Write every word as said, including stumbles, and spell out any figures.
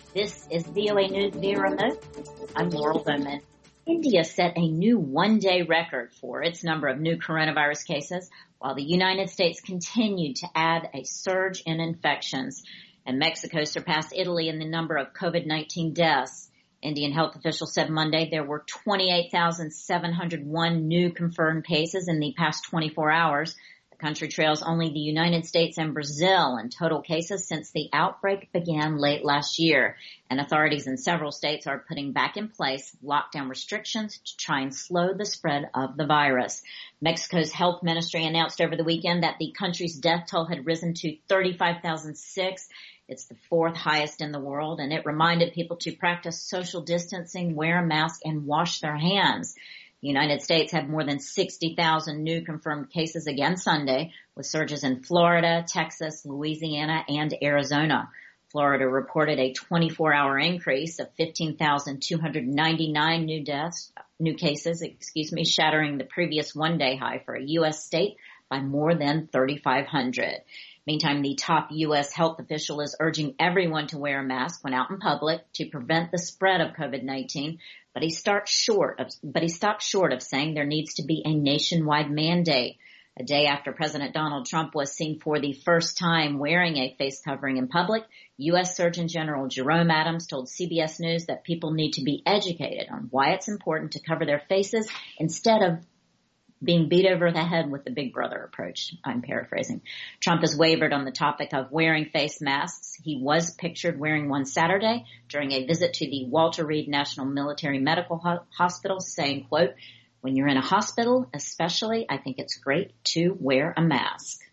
This is V O A News via remote. I'm Laurel Bowman. India set a new one-day record for its number of new coronavirus cases, while the United States continued to add a surge in infections. And Mexico surpassed Italy in the number of COVID nineteen deaths. Indian health officials said Monday there were twenty-eight thousand seven hundred one new confirmed cases in the past twenty-four hours. The country trails only the United States and Brazil in total cases since the outbreak began late last year. And authorities in several states are putting back in place lockdown restrictions to try and slow the spread of the virus. Mexico's health ministry announced over the weekend that the country's death toll had risen to thirty-five thousand six. It's the fourth highest in the world, and it reminded people to practice social distancing, wear a mask, and wash their hands. The United States had more than sixty thousand new confirmed cases again Sunday, with surges in Florida, Texas, Louisiana, and Arizona. Florida reported a twenty-four hour increase of fifteen thousand two hundred ninety-nine new deaths, new cases, excuse me, shattering the previous one-day high for a U S state by more than thirty-five hundred. Meantime, the top U S health official is urging everyone to wear a mask when out in public to prevent the spread of COVID nineteen, but he starts short of, but he stopped short of saying there needs to be a nationwide mandate. A day after President Donald Trump was seen for the first time wearing a face covering in public, U S Surgeon General Jerome Adams told C B S News that people need to be educated on why it's important to cover their faces instead of being beat over the head with the Big Brother approach. I'm paraphrasing. Trump has wavered on the topic of wearing face masks. He was pictured wearing one Saturday during a visit to the Walter Reed National Military Medical Ho- Hospital, saying, quote, "When you're in a hospital, especially, I think it's great to wear a mask."